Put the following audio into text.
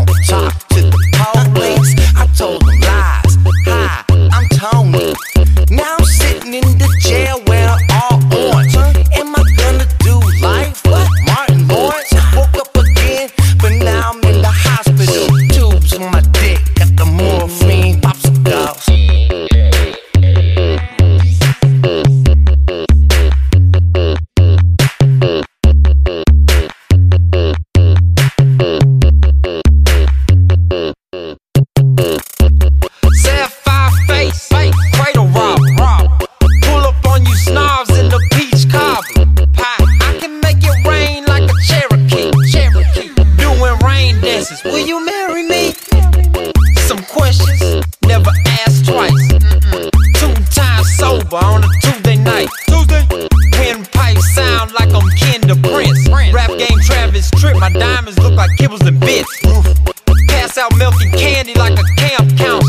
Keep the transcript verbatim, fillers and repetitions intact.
don't talk to the police. I told them lies. Hi, I'm Tony. Now I'm sitting in the jail where I'm all orange. Am I gonna do life? What? Martin Lawrence? Woke up again, but now I'm in the hospital. Tubes on my dick, got the morphine popsicles. Sapphire face, cradle rob, rob. Pull up on you snobs in the peach cobbler pie. I can make it rain like a Cherokee, Cherokee. Doing rain dances, will you marry me? Some questions, never asked twice. Mm-mm. Two times sober on a Tuesday night. Tuesday. Windpipe sound like I'm kin to Prince. Rap game Travis Tritt, my diamonds look like kibbles and bits. Pass out milk and candy like a camp count.